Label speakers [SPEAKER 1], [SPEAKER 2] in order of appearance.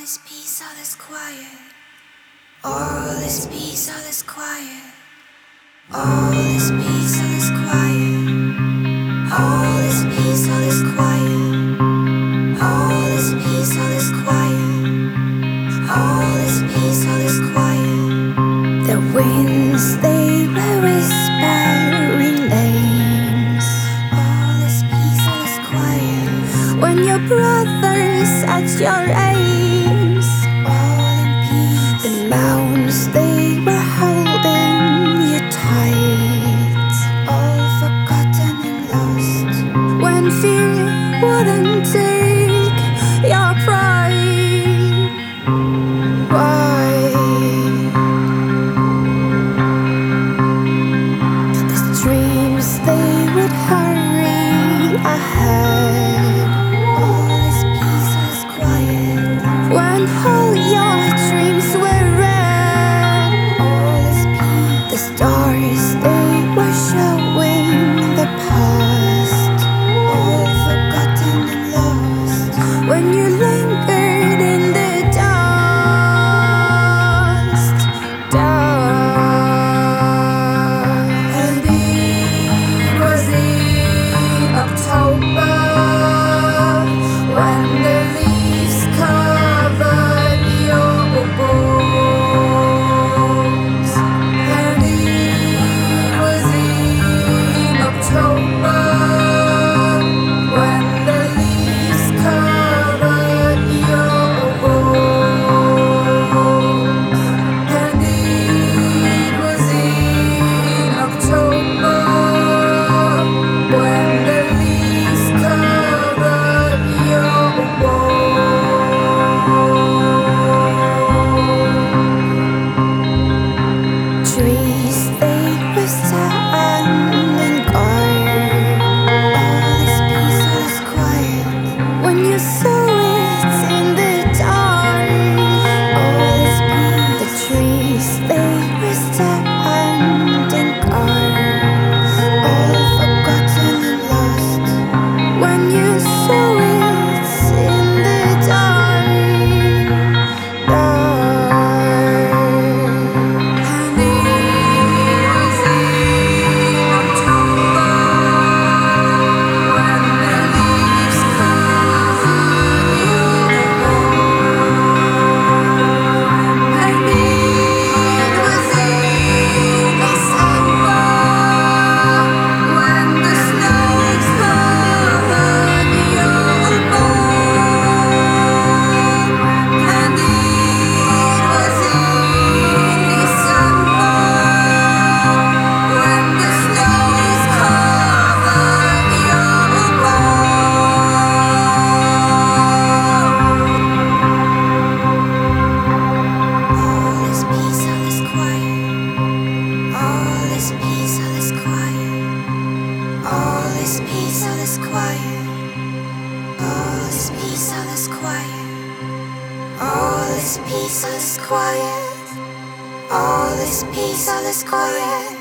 [SPEAKER 1] this peace, all this quiet. All this peace, all this quiet. All this peace, all this quiet. All this peace, all this quiet. All this peace, all this quiet. All this peace, all this quiet. The winds, they were whispering names. All this peace, all this quiet. When your brothers at your aims. All in peace. The mountains, they were holding you tight. All forgotten and lost. When fear wouldn't take your pride. Why? The dreams, they would hurry ahead. All this peace, all this quiet. When all your dreams were red. All this peace. The stars, they were showing the past. All forgotten and lost. When you lingered in the dust. And it was in October when the leaves covered your bones. And it was in October when the leaves covered your bones. And it was in October when the leaves covered your bones. Trees, they were standing guard. All this peace, all this quiet. When you saw it in the dark. All this peace. The trees, they were standing guard. All forgotten and lost. When you saw it in the dark. And it was in October when the leaves covered your bones. And it was in December when the snows covered your bones. And it was in December when the snows covered your bones. All this peace, all this quiet. All this peace, all this quiet. All this peace, all this quiet. All this peace, all this quiet. All this peace, all this quiet. All this peace, all this quiet.